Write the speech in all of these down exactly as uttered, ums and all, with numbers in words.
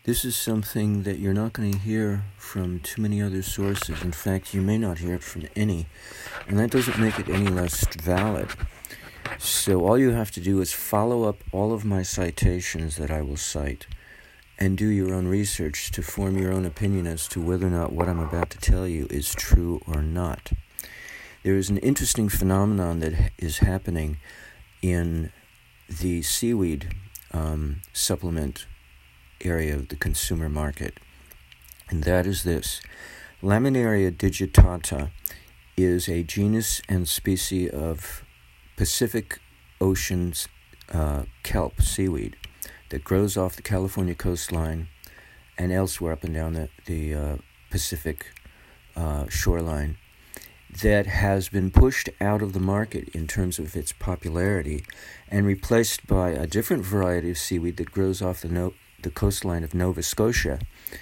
This is something that you're not going to hear from too many other sources. In fact, you may not hear it from any, and that doesn't make it any less valid. So all you have to do is follow up all of my citations that I will cite and do your own research to form your own opinion as to whether or not what I'm about to tell you is true or not. There is an interesting phenomenon that is happening in the seaweed um, supplement area of the consumer market, and that is this. Laminaria digitata is a genus and species of Pacific Ocean's uh, kelp seaweed that grows off the California coastline and elsewhere up and down the, the uh, Pacific uh, shoreline, that has been pushed out of the market in terms of its popularity and replaced by a different variety of seaweed that grows off the no- the coastline of Nova Scotia.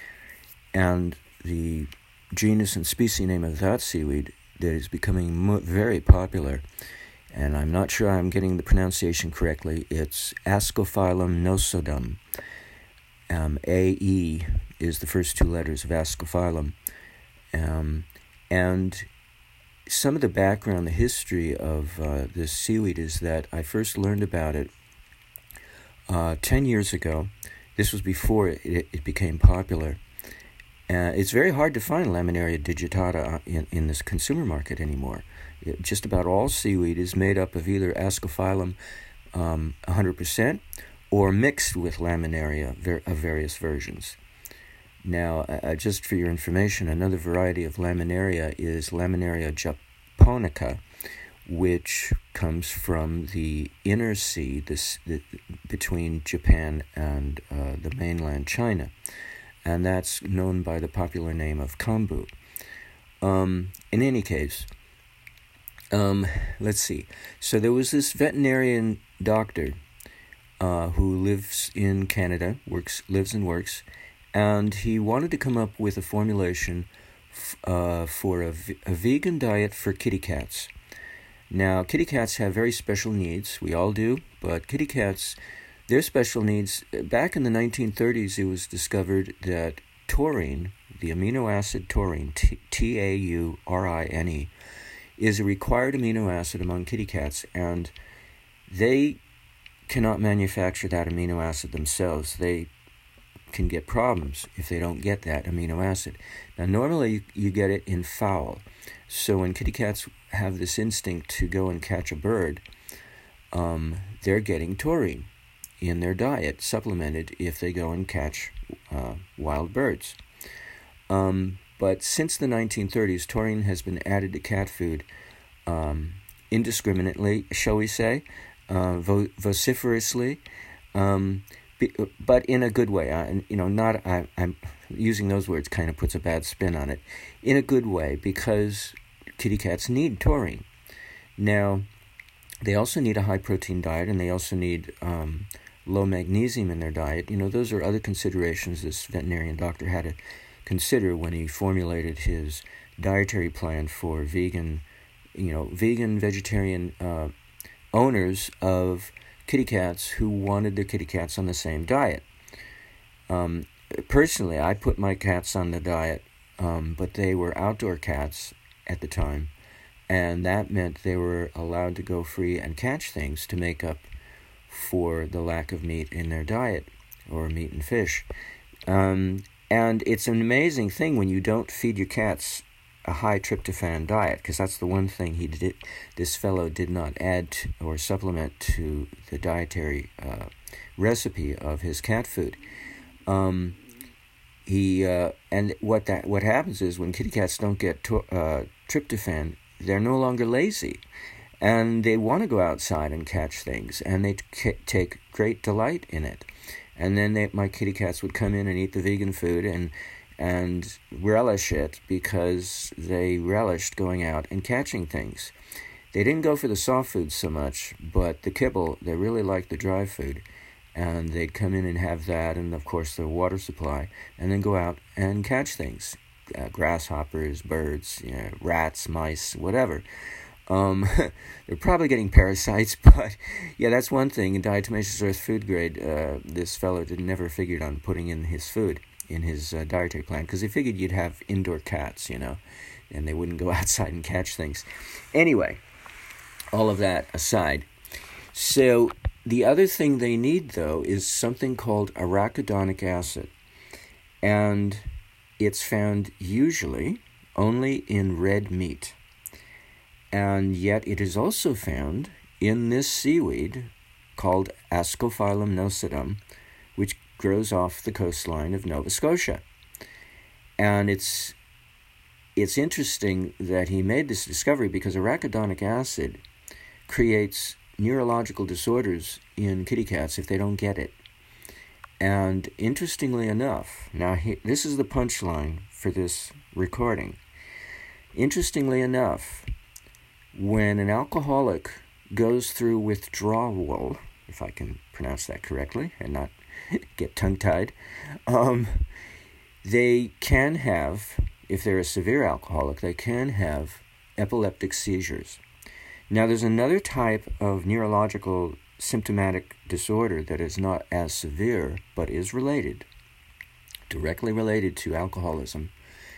And the genus and species name of that seaweed that is becoming mo- very popular, and I'm not sure I'm getting the pronunciation correctly, it's Ascophyllum nosodum. Um, A E is the first two letters of Ascophyllum. Um, and some of the background, the history of uh, this seaweed is that I first learned about it uh, ten years ago. This was before it, it became popular. Uh, it's very hard to find Laminaria digitata in, in this consumer market anymore. It, just about all seaweed is made up of either Ascophyllum um, one hundred percent or mixed with Laminaria ver- of various versions. Now, uh, just for your information, another variety of Laminaria is Laminaria japonica, which comes from the inner sea this, the, between Japan and uh, the mainland China. And that's known by the popular name of kombu. Um, in any case, um, let's see. So there was this veterinarian doctor uh, who lives in Canada, works, lives and works, and he wanted to come up with a formulation f- uh, for a, v- a vegan diet for kitty cats. Now, kitty cats have very special needs. We all do, but kitty cats, their special needs, back in the nineteen thirties, it was discovered that taurine, the amino acid taurine, T A U R I N E, is a required amino acid among kitty cats, and they cannot manufacture that amino acid themselves. They can get problems if they don't get that amino acid. Now, normally you, you get it in fowl. So when kitty cats have this instinct to go and catch a bird, um, they're getting taurine in their diet, supplemented if they go and catch uh, wild birds. Um, but since the nineteen thirties, taurine has been added to cat food um, indiscriminately, shall we say, uh, vo- vociferously, um, be, but in a good way. I, you know, not I, I'm using those words kind of puts a bad spin on it. In a good way, because kitty cats need taurine. Now, they also need a high-protein diet, and they also need um, low magnesium in their diet. You know, those are other considerations this veterinarian doctor had to consider when he formulated his dietary plan for vegan, you know, vegan, vegetarian uh, owners of kitty cats who wanted their kitty cats on the same diet. Um, personally, I put my cats on the diet, um, but they were outdoor cats at the time, and that meant they were allowed to go free and catch things to make up for the lack of meat in their diet, or meat and fish. Um, and it's an amazing thing when you don't feed your cats a high tryptophan diet, because that's the one thing he did. This fellow did not add to, or supplement to the dietary uh, recipe of his cat food. Um, he uh, and what that what happens is when kitty cats don't get to, uh, tryptophan, they're no longer lazy, and they want to go outside and catch things, and they t- take great delight in it. And then they, my kitty cats would come in and eat the vegan food and and relish it because they relished going out and catching things. They didn't go for the soft food so much, but the kibble, they really liked the dry food. And they'd come in and have that, and of course the water supply, and then go out and catch things. Uh, grasshoppers, birds, you know, rats, mice, whatever. Um, they're probably getting parasites, but yeah, that's one thing. In diatomaceous earth food grade, uh, this fellow did never figured on putting in his food, in his uh, dietary plan, because he figured you'd have indoor cats, you know, and they wouldn't go outside and catch things. Anyway, all of that aside. So the other thing they need, though, is something called arachidonic acid. And it's found usually only in red meat. And yet it is also found in this seaweed called Ascophyllum nocidum, which grows off the coastline of Nova Scotia. And it's it's interesting that he made this discovery because arachidonic acid creates neurological disorders in kitty cats if they don't get it. And interestingly enough, now he, this is the punchline for this recording. Interestingly enough, when an alcoholic goes through withdrawal, if I can pronounce that correctly and not get tongue-tied, um, they can have, if they're a severe alcoholic, they can have epileptic seizures. Now, there's another type of neurological symptomatic disorder that is not as severe, but is related, directly related to alcoholism,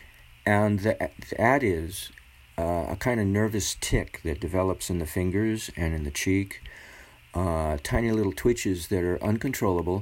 and that, that is uh, a kind of nervous tic that develops in the fingers and in the cheek, uh, tiny little twitches that are uncontrollable,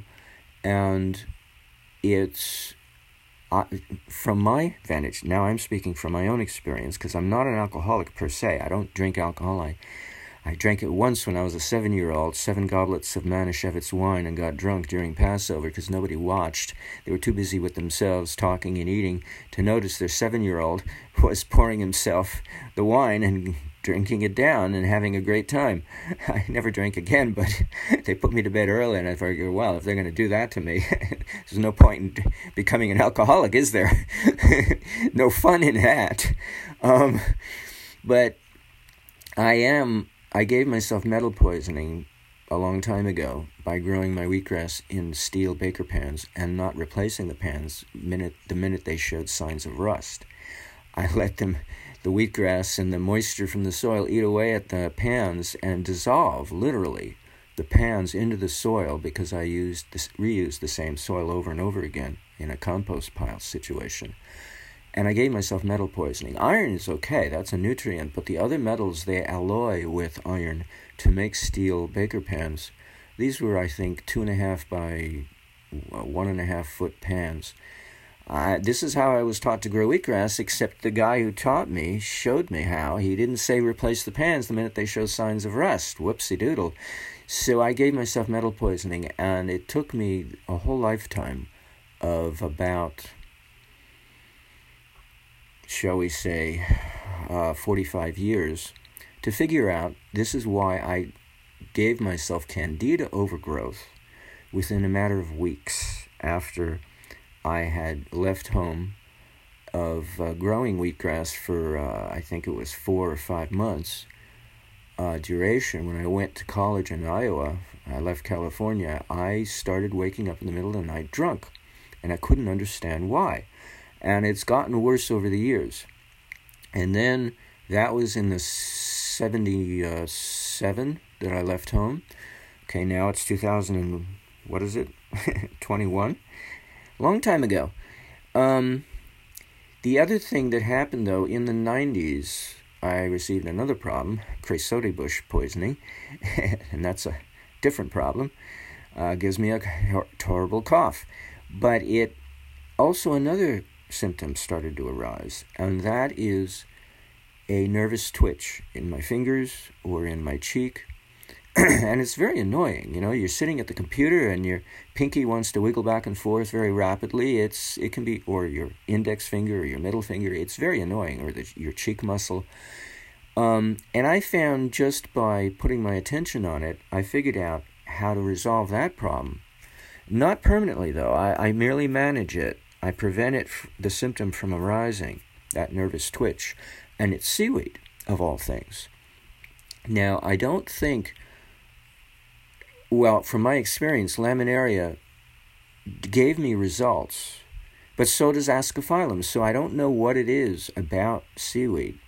and it's, uh, from my vantage, now I'm speaking from my own experience, because I'm not an alcoholic per se. I don't drink alcohol. I I drank it once when I was a seven-year-old, seven goblets of Manischewitz wine, and got drunk during Passover because nobody watched. They were too busy with themselves, talking and eating, to notice their seven-year-old was pouring himself the wine and drinking it down and having a great time. I never drank again, but they put me to bed early, and I figured, well, if they're going to do that to me, there's no point in becoming an alcoholic, is there? No fun in that. Um, but I am... I gave myself metal poisoning a long time ago by growing my wheatgrass in steel baker pans and not replacing the pans minute the minute they showed signs of rust. I let them, the wheatgrass and the moisture from the soil, eat away at the pans and dissolve, literally, the pans into the soil because I used this, reused the same soil over and over again in a compost pile situation. And I gave myself metal poisoning. Iron is okay, that's a nutrient, but the other metals, they alloy with iron to make steel baker pans. These were, I think, two and a half by one and a half foot pans. Uh, this is how I was taught to grow wheatgrass, except the guy who taught me showed me how. He didn't say replace the pans the minute they show signs of rust. Whoopsie-doodle. So I gave myself metal poisoning, and it took me a whole lifetime of about, shall we say, uh, forty-five years to figure out. This is why I gave myself candida overgrowth within a matter of weeks after I had left home of uh, growing wheatgrass for, uh, I think it was four or five months uh, duration. When I went to college in Iowa, I left California, I started waking up in the middle of the night drunk, and I couldn't understand why. And it's gotten worse over the years. And then that was in the seventy-seven that I left home. Okay, now it's two thousand and, what is it, twenty-one? Long time ago. Um, the other thing that happened, though, in the nineties, I received another problem, creosote bush poisoning, and that's a different problem. Uh, gives me a horrible cough. But it also another symptoms started to arise, and that is a nervous twitch in my fingers or in my cheek. And it's very annoying. You know, you're sitting at the computer and your pinky wants to wiggle back and forth very rapidly. It's it can be, or your index finger or your middle finger. It's very annoying, or the, your cheek muscle. Um, and I found just by putting my attention on it, I figured out how to resolve that problem. Not permanently, though. I, I merely manage it. I prevent it, the symptom from arising, that nervous twitch. And it's seaweed, of all things. Now, I don't think, well, from my experience, laminaria gave me results, but so does Ascophyllum. So I don't know what it is about seaweed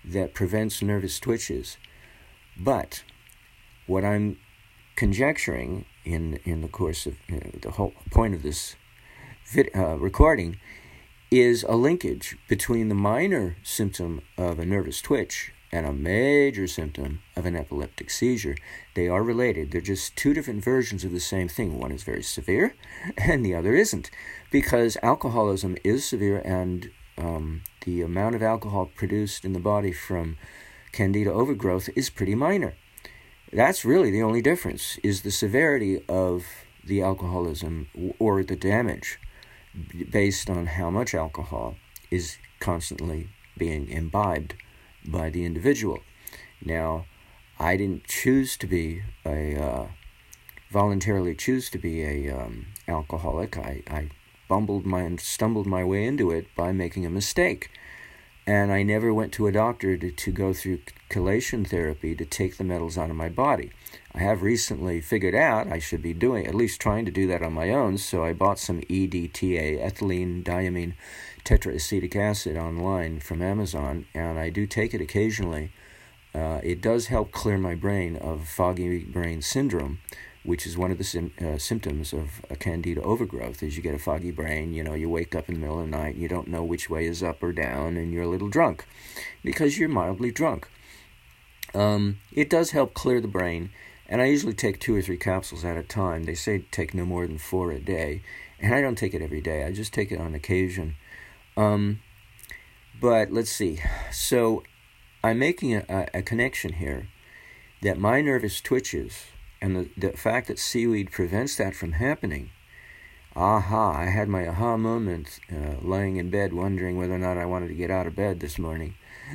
that prevents nervous twitches. But what I'm conjecturing in, in the course of you know, the whole point of this vid, uh, recording is a linkage between the minor symptom of a nervous twitch and a major symptom of an epileptic seizure. They are related. They're just two different versions of the same thing. One is very severe and the other isn't, because alcoholism is severe, and um, the amount of alcohol produced in the body from candida overgrowth is pretty minor. That's really the only difference, is the severity of the alcoholism or the damage based on how much alcohol is constantly being imbibed by the individual. Now, I didn't choose to be a, uh, voluntarily choose to be a um, alcoholic. I, I bumbled my and stumbled my way into it by making a mistake. And I never went to a doctor to, to go through chelation therapy to take the metals out of my body. I have recently figured out I should be doing, at least trying to do that on my own, so I bought some E D T A, ethylene diamine tetraacetic acid, online from Amazon, and I do take it occasionally. Uh, it does help clear my brain of foggy brain syndrome, which is one of the sim- uh, symptoms of a candida overgrowth. Is you get a foggy brain, you know, you wake up in the middle of the night, and you don't know which way is up or down, and you're a little drunk because you're mildly drunk. Um, it does help clear the brain, and I usually take two or three capsules at a time. They say take no more than four a day, and I don't take it every day. I just take it on occasion. Um, but let's see. So I'm making a, a, a connection here that my nervous twitches and the, the fact that seaweed prevents that from happening. Aha, I had my aha moment uh, lying in bed wondering whether or not I wanted to get out of bed this morning.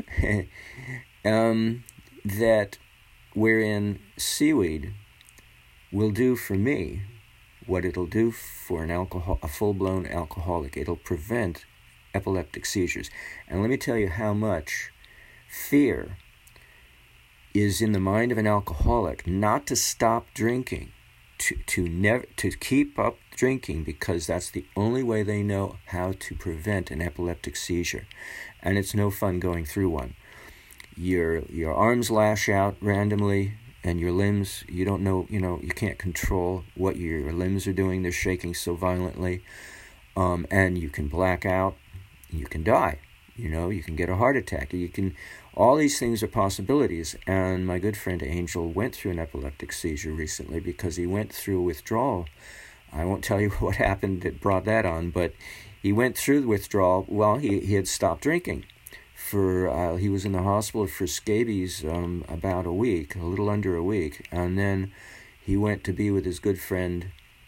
um, that wherein seaweed will do for me what it'll do for an alcohol, a full-blown alcoholic. It'll prevent epileptic seizures. And let me tell you how much fear is in the mind of an alcoholic not to stop drinking, to to never to keep up drinking, because that's the only way they know how to prevent an epileptic seizure. And it's no fun going through one. Your your arms lash out randomly, and your limbs, you don't know, you know, you can't control what your limbs are doing. They're shaking so violently. Um, and you can black out. You can die. You know, you can get a heart attack. You can, all these things are possibilities. And my good friend Angel went through an epileptic seizure recently because he went through withdrawal. I won't tell you what happened that brought that on, but he went through the withdrawal. Well, he, he had stopped drinking. For uh, he was in the hospital for scabies um, about a week, a little under a week, and then he went to be with his good friend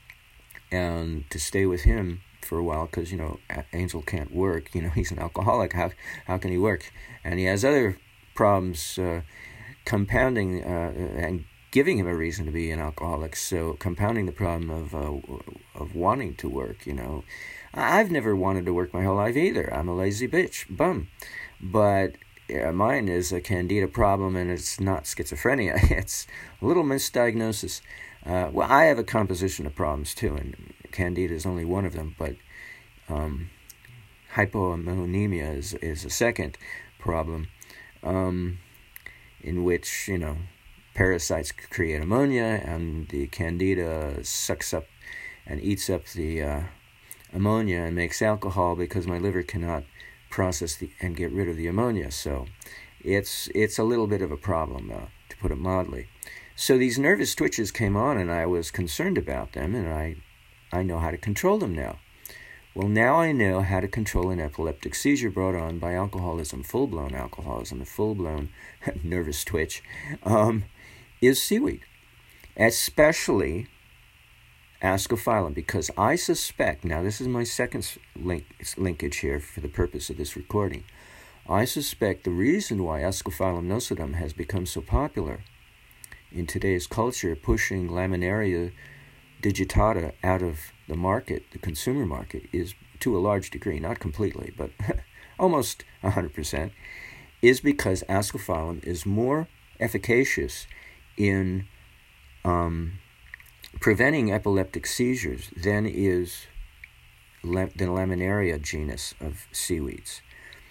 and to stay with him for a while, because you know Angel can't work. You know, he's an alcoholic. How how can he work? And he has other problems uh, compounding uh, and giving him a reason to be an alcoholic. So compounding the problem of uh, of wanting to work. You know, I've never wanted to work my whole life either. I'm a lazy bitch, bum. But yeah, mine is a candida problem, and it's not schizophrenia. It's a little misdiagnosis. Uh, well, I have a composition of problems too, and candida is only one of them. But um, hypoammonemia is is a second problem, um, in which you know parasites create ammonia, and the candida sucks up and eats up the uh, ammonia and makes alcohol because my liver cannot process the, and get rid of the ammonia. So it's it's a little bit of a problem, uh, to put it mildly. So these nervous twitches came on, and I was concerned about them, and I I know how to control them now. Well, now I know how to control an epileptic seizure brought on by alcoholism, full-blown alcoholism, a full-blown nervous twitch, um, is seaweed, especially Ascophyllum, because I suspect, now this is my second link, linkage here for the purpose of this recording, I suspect the reason why Ascophyllum nocedum has become so popular in today's culture, pushing Laminaria digitata out of the market, the consumer market, is to a large degree, not completely, but almost one hundred percent, is because Ascophyllum is more efficacious in um, preventing epileptic seizures than is the Laminaria genus of seaweeds.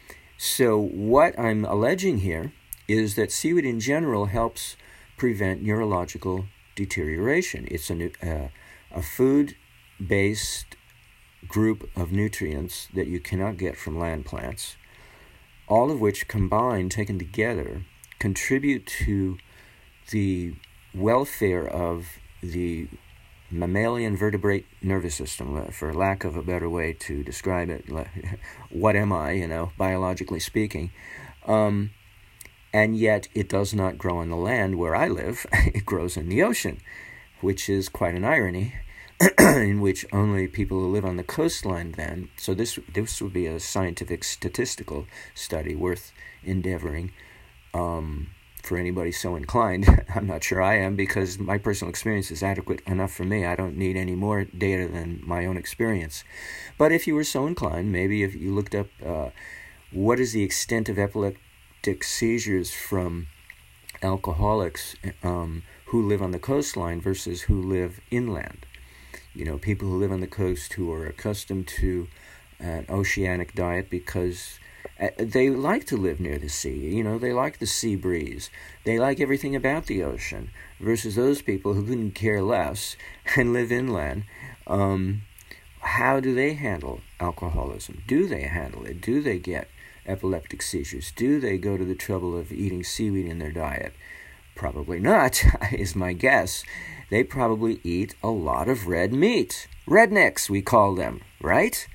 So what I'm alleging here is that seaweed in general helps prevent neurological deterioration. It's a, uh, a food-based group of nutrients that you cannot get from land plants, all of which combined, taken together, contribute to the welfare of the mammalian vertebrate nervous system, for lack of a better way to describe it. What am I, you know, biologically speaking? Um, and yet it does not grow on the land where I live. It grows in the ocean, which is quite an irony, in which only people who live on the coastline then, so this this would be a scientific statistical study worth endeavoring, um, for anybody so inclined. I'm not sure I am, because my personal experience is adequate enough for me. I don't need any more data than my own experience. But if you were so inclined, maybe if you looked up uh, what is the extent of epileptic seizures from alcoholics um, who live on the coastline versus who live inland. You know, people who live on the coast who are accustomed to an oceanic diet because they like to live near the sea. You know, they like the sea breeze. They like everything about the ocean, versus those people who couldn't care less and live inland. Um, how do they handle alcoholism? Do they handle it? Do they get epileptic seizures? Do they go to the trouble of eating seaweed in their diet? Probably not, is my guess. They probably eat a lot of red meat. Rednecks, we call them, right?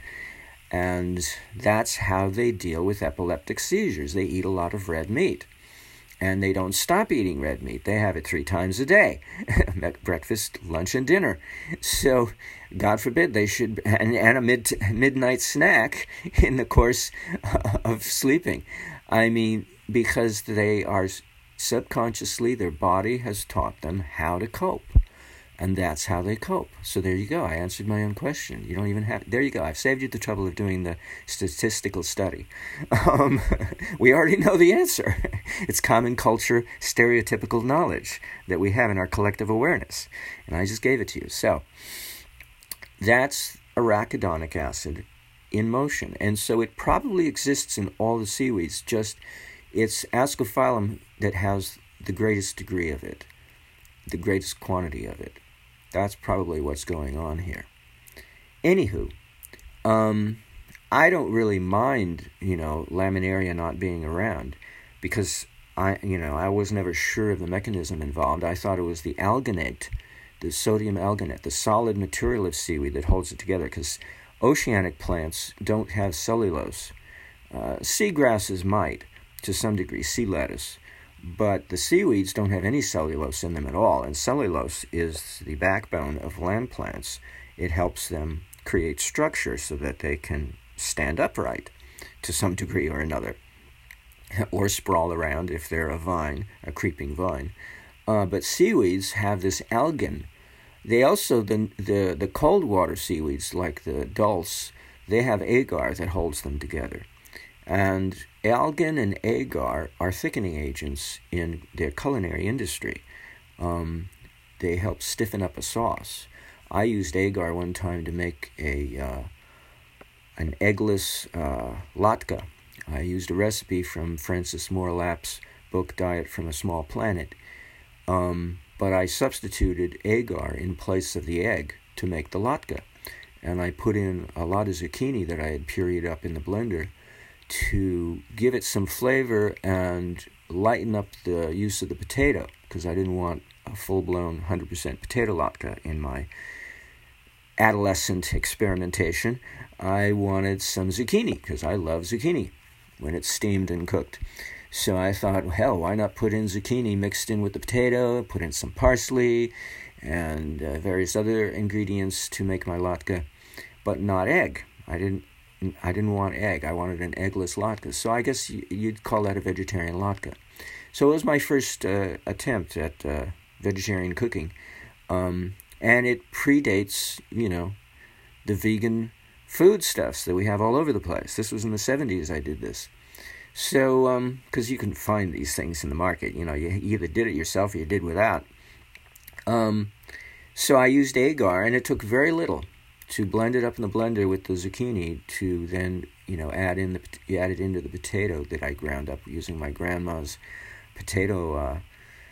And that's how they deal with epileptic seizures. They eat a lot of red meat. And they don't stop eating red meat. They have it three times a day. Breakfast, lunch, and dinner. So, God forbid, they should... And, and a mid, midnight snack in the course of sleeping. I mean, because they are... Subconsciously, their body has taught them how to cope. And that's how they cope. So there you go. I answered my own question. You don't even have... There you go. I've saved you the trouble of doing the statistical study. Um, we already know the answer. It's common culture, stereotypical knowledge that we have in our collective awareness. And I just gave it to you. So that's arachidonic acid in motion. And so it probably exists in all the seaweeds, just... It's Ascophyllum that has the greatest degree of it, the greatest quantity of it. That's probably what's going on here. Anywho, um, I don't really mind, you know, laminaria not being around, because I, you know, I was never sure of the mechanism involved. I thought it was the alginate, the sodium alginate, the solid material of seaweed that holds it together, because oceanic plants don't have cellulose. Uh, seagrasses might, to some degree, sea lettuce, but the seaweeds don't have any cellulose in them at all, and cellulose is the backbone of land plants. It helps them create structure so that they can stand upright to some degree or another, or sprawl around if they're a vine, a creeping vine. Uh, but seaweeds have this algin. They also, the, the, the cold water seaweeds, like the dulse, they have agar that holds them together. And algin and agar are thickening agents in their culinary industry. Um, they help stiffen up a sauce. I used agar one time to make a uh, an eggless uh, latke. I used a recipe from Francis Moore Lapp's book Diet from a Small Planet. Um, but I substituted agar in place of the egg to make the latke. And I put in a lot of zucchini that I had pureed up in the blender to give it some flavor and lighten up the use of the potato, because I didn't want a full-blown one hundred percent potato latke in my adolescent experimentation. I wanted some zucchini, because I love zucchini when it's steamed and cooked. So I thought, hell, why not put in zucchini mixed in with the potato, put in some parsley and uh, various other ingredients to make my latke, but not egg. I didn't I didn't want egg. I wanted an eggless latke. So I guess you'd call that a vegetarian latke. So it was my first uh, attempt at uh, vegetarian cooking. Um, and it predates, you know, the vegan foodstuffs that we have all over the place. This was in the seventies I did this. So, um, because you can find these things in the market. You know, you either did it yourself or you did without. Um, so I used agar, and it took very little to blend it up in the blender with the zucchini to then, you know, add in the add it into the potato that I ground up using my grandma's potato uh,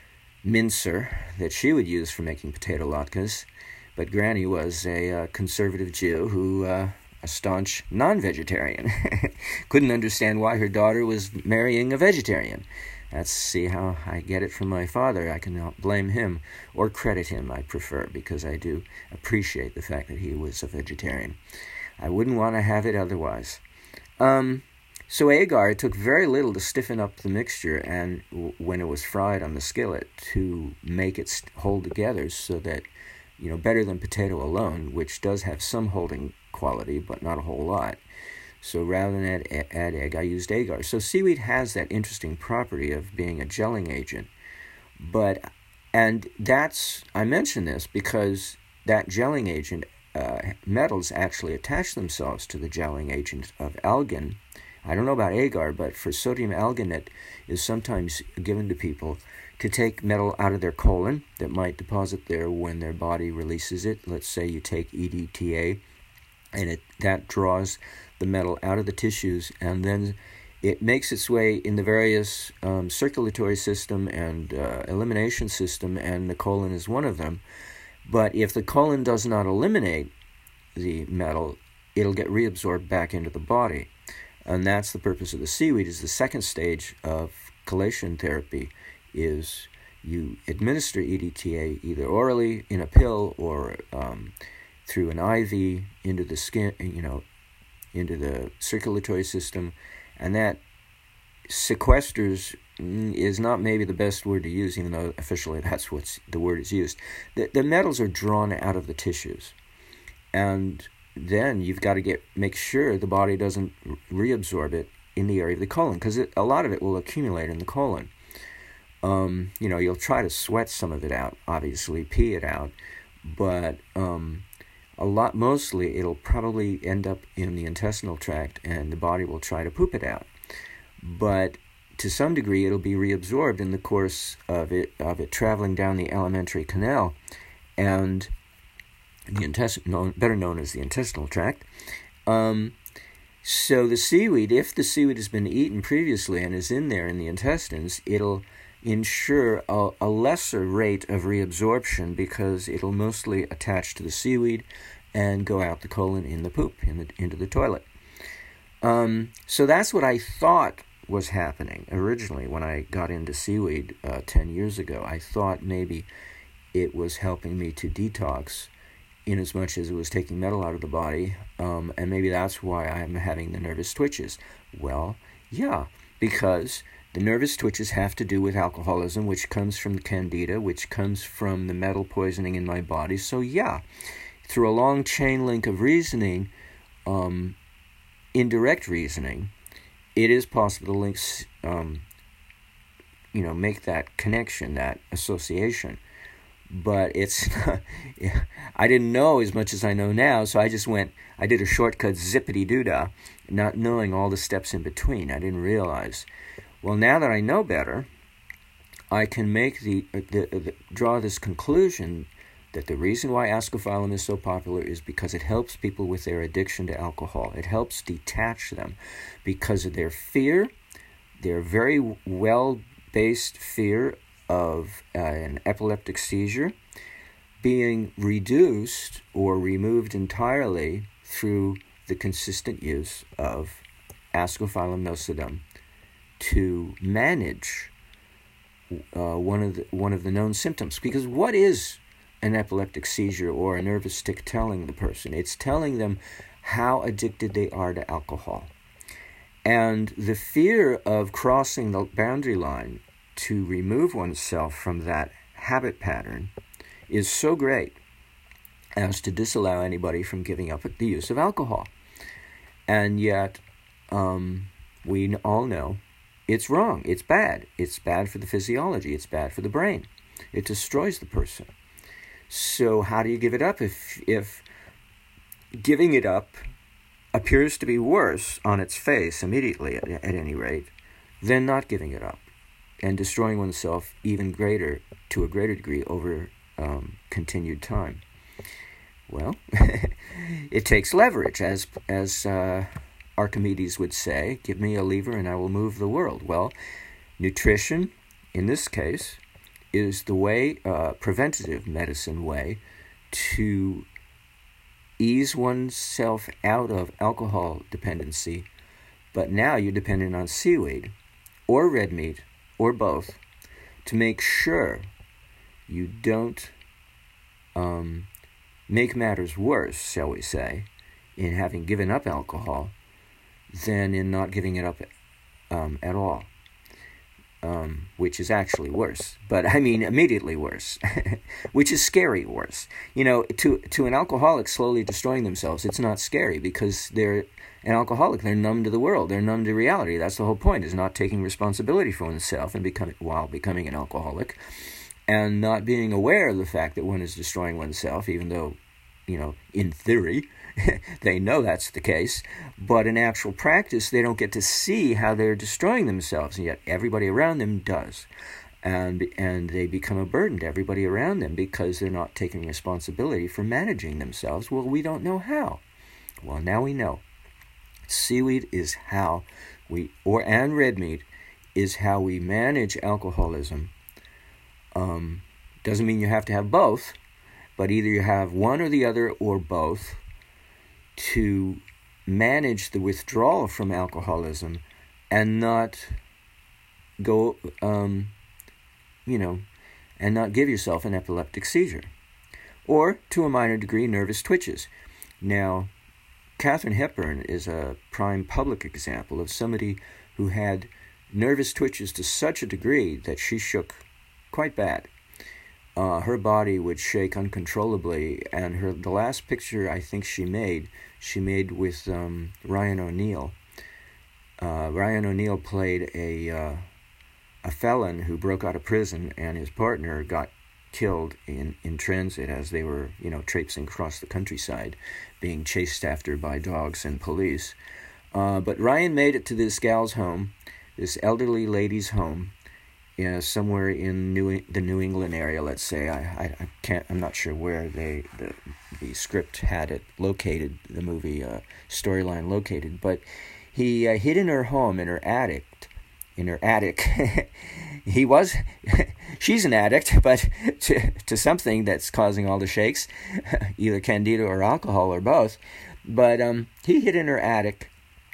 mincer that she would use for making potato latkes. But Granny was a uh, conservative Jew who, uh, a staunch non-vegetarian, couldn't understand why her daughter was marrying a vegetarian. That's see how I get it from my father. I cannot blame him or credit him, I prefer, because I do appreciate the fact that he was a vegetarian. I wouldn't want to have it otherwise. Um, so agar, it took very little to stiffen up the mixture and w- when it was fried on the skillet to make it hold together so that, you know, better than potato alone, which does have some holding quality, but not a whole lot. So rather than add, add egg, I used agar. So seaweed has that interesting property of being a gelling agent. But, and that's, I mention this because that gelling agent, uh, metals actually attach themselves to the gelling agent of algin. I don't know about agar, but for sodium alginate is sometimes given to people to take metal out of their colon that might deposit there when their body releases it. Let's say you take E D T A, and it that draws the metal out of the tissues, and then it makes its way in the various um, circulatory system and uh, elimination system, and the colon is one of them. But if the colon does not eliminate the metal, it'll get reabsorbed back into the body. And that's the purpose of the seaweed, is the second stage of chelation therapy, is you administer E D T A either orally in a pill or um, through an I V into the skin, you know, into the circulatory system, and that sequesters is not maybe the best word to use, even though officially that's what the word is used. The, the metals are drawn out of the tissues, and then you've got to get make sure the body doesn't reabsorb it in the area of the colon, because a lot of it will accumulate in the colon. Um, you know, you'll try to sweat some of it out, obviously, pee it out, but um, a lot, mostly, it'll probably end up in the intestinal tract, and the body will try to poop it out. But to some degree, it'll be reabsorbed in the course of it of it traveling down the alimentary canal, and the intestinal, better known as the intestinal tract. Um, so the seaweed, if the seaweed has been eaten previously and is in there in the intestines, it'll ensure a, a lesser rate of reabsorption because it'll mostly attach to the seaweed and go out the colon in the poop, in the, into the toilet. Um, so that's what I thought was happening originally when I got into seaweed uh, ten years ago. I thought maybe it was helping me to detox in as much as it was taking metal out of the body, um, and maybe that's why I'm having the nervous twitches. Well, yeah, because the nervous twitches have to do with alcoholism, which comes from the candida, which comes from the metal poisoning in my body. So yeah, through a long chain link of reasoning, um, indirect reasoning, it is possible to link, um, you know, make that connection, that association. But it's, I didn't know as much as I know now, so I just went, I did a shortcut zippity-doo-dah, not knowing all the steps in between. I didn't realize. Well, now that I know better, I can make the, the, the draw this conclusion that the reason why ascophyllum is so popular is because it helps people with their addiction to alcohol. It helps detach them because of their fear, their very well-based fear of uh, an epileptic seizure being reduced or removed entirely through the consistent use of Ascophyllum nocedum to manage uh, one of the one of the known symptoms. Because what is an epileptic seizure or a nervous tic telling the person? It's telling them how addicted they are to alcohol. And the fear of crossing the boundary line to remove oneself from that habit pattern is so great as to disallow anybody from giving up the use of alcohol. And yet, um, we all know it's wrong. It's bad. It's bad for the physiology. It's bad for the brain. It destroys the person. So how do you give it up if if giving it up appears to be worse on its face immediately, at, at any rate, than not giving it up and destroying oneself even greater, to a greater degree, over um, continued time? Well, it takes leverage, as as uh, Archimedes would say, give me a lever and I will move the world. Well, nutrition, in this case, is the way, uh, preventative medicine way, to ease oneself out of alcohol dependency. But now you're dependent on seaweed, or red meat, or both, to make sure you don't um, make matters worse, shall we say, in having given up alcohol than in not giving it up um, at all, um, which is actually worse. But I mean immediately worse, which is scary worse. You know, to to an alcoholic slowly destroying themselves, it's not scary because they're an alcoholic. They're numb to the world. They're numb to reality. That's the whole point, is not taking responsibility for oneself and becoming while becoming an alcoholic, and not being aware of the fact that one is destroying oneself, even though, you know, in theory, they know that's the case. But in actual practice, they don't get to see how they're destroying themselves, and yet everybody around them does. And and they become a burden to everybody around them because they're not taking responsibility for managing themselves. Well, we don't know how. Well, now we know. Seaweed is how we, or and red meat, is how we manage alcoholism. Um, doesn't mean you have to have both, but either you have one or the other or both to manage the withdrawal from alcoholism and not go, um, you know, and not give yourself an epileptic seizure. Or, to a minor degree, nervous twitches. Now, Katharine Hepburn is a prime public example of somebody who had nervous twitches to such a degree that she shook quite bad. Uh, her body would shake uncontrollably, and her the last picture I think she made, she made with um, Ryan O'Neal. Uh, Ryan O'Neal played a uh, a felon who broke out of prison, and his partner got killed in, in transit as they were, you know, traipsing across the countryside, being chased after by dogs and police. Uh, but Ryan made it to this gal's home, this elderly lady's home, you know, somewhere in New the New England area. Let's say I, I, I can't. I'm not sure where they the the script had it located, the movie uh, storyline located. But he uh, hid in her home, in her attic. In her attic, he was. She's an addict, but to to something that's causing all the shakes, either candida or alcohol or both. But um, he hid in her attic,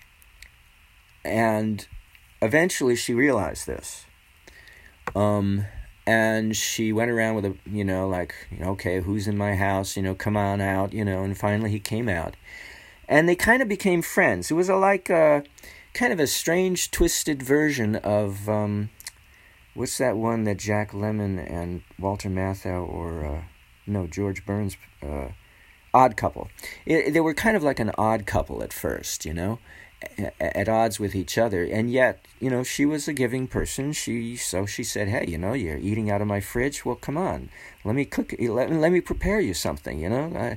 and eventually she realized this. Um, and she went around with a, you know, like, okay, who's in my house? You know, come on out, you know. And finally he came out, and they kind of became friends. It was a, like a kind of a strange, twisted version of um, what's that one that Jack Lemmon and Walter Matthau or uh, no George Burns, uh, Odd Couple. It, they were kind of like an odd couple at first, you know, at, at odds with each other, and yet, you know, she was a giving person. She so she said, hey, you know, you're eating out of my fridge. Well, come on, let me cook. Let, let me prepare you something, you know.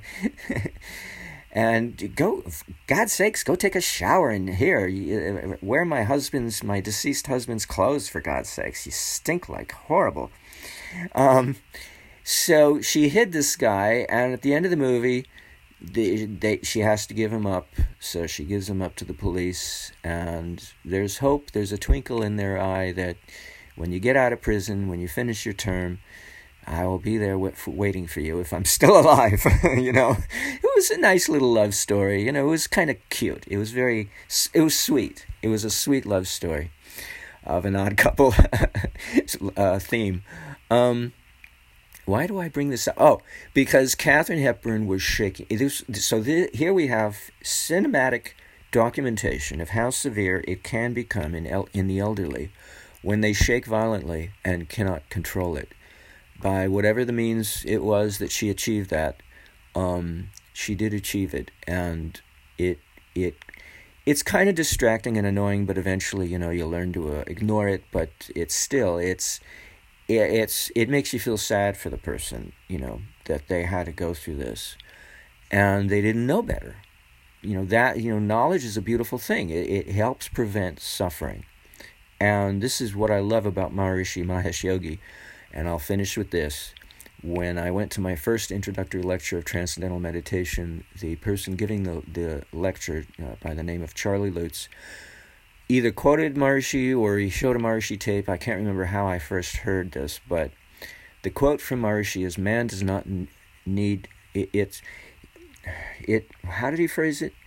And go, God's sakes, go take a shower in here. Wear my husband's, my deceased husband's clothes, for God's sakes. You stink like horrible. Um, so she hid this guy, and at the end of the movie, they, they, she has to give him up. So she gives him up to the police, and there's hope. There's a twinkle in their eye that when you get out of prison, when you finish your term, I will be there waiting for you if I'm still alive, you know. It was a nice little love story, you know. It was kind of cute. It was very, it was sweet. It was a sweet love story of an odd couple uh, theme. Um, why do I bring this up? Oh, because Katharine Hepburn was shaking. It was, so the, here we have cinematic documentation of how severe it can become in el, in the elderly when they shake violently and cannot control it. By whatever the means it was that she achieved that, um, she did achieve it, and it it it's kind of distracting and annoying. But eventually, you know, you learn to uh, ignore it. But it's still it's it, it's it makes you feel sad for the person, you know, that they had to go through this, and they didn't know better. You know that you know knowledge is a beautiful thing. It it helps prevent suffering, and this is what I love about Maharishi Mahesh Yogi. And I'll finish with this. When I went to my first introductory lecture of Transcendental Meditation, the person giving the, the lecture, uh, by the name of Charlie Lutz, either quoted Maharishi or he showed a Maharishi tape. I can't remember how I first heard this, but the quote from Maharishi is, man does not n- need, it, it's, it, how did he phrase it?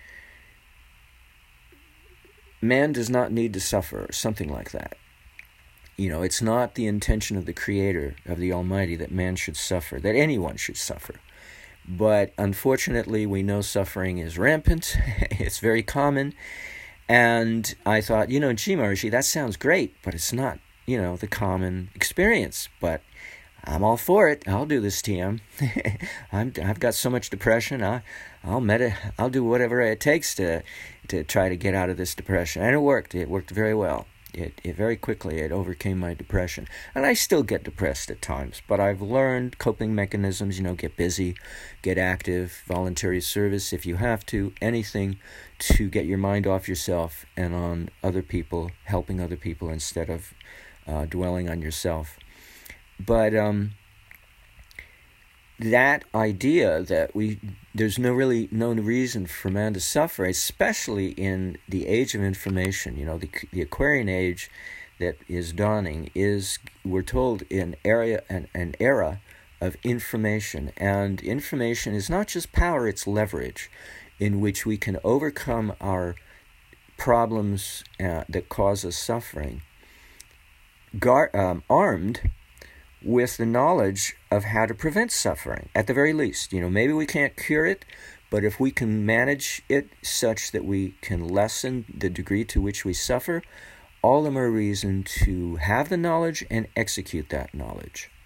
Man does not need to suffer, or something like that. You know, it's not the intention of the Creator, of the Almighty, that man should suffer, that anyone should suffer. But unfortunately, we know suffering is rampant. It's very common. And I thought, you know, gee, Maharishi, that sounds great, but it's not, you know, the common experience. But I'm all for it. I'll do this T M. I'm, I've got so much depression. I, I'll med- I'll do whatever it takes to to try to get out of this depression. And it worked. It worked very well. It, it very quickly, it overcame my depression. And I still get depressed at times, but I've learned coping mechanisms, you know, get busy, get active, voluntary service if you have to, anything to get your mind off yourself and on other people, helping other people instead of uh, dwelling on yourself. But um, that idea that we there's no really no reason for man to suffer, especially in the age of information, you know, the the Aquarian age that is dawning is, we're told, an area an, an era of information. And information is not just power, it's leverage, in which we can overcome our problems uh, that cause us suffering, gar- um, armed with the knowledge of how to prevent suffering, at the very least. You know, maybe we can't cure it, but if we can manage it such that we can lessen the degree to which we suffer, all the more reason to have the knowledge and execute that knowledge.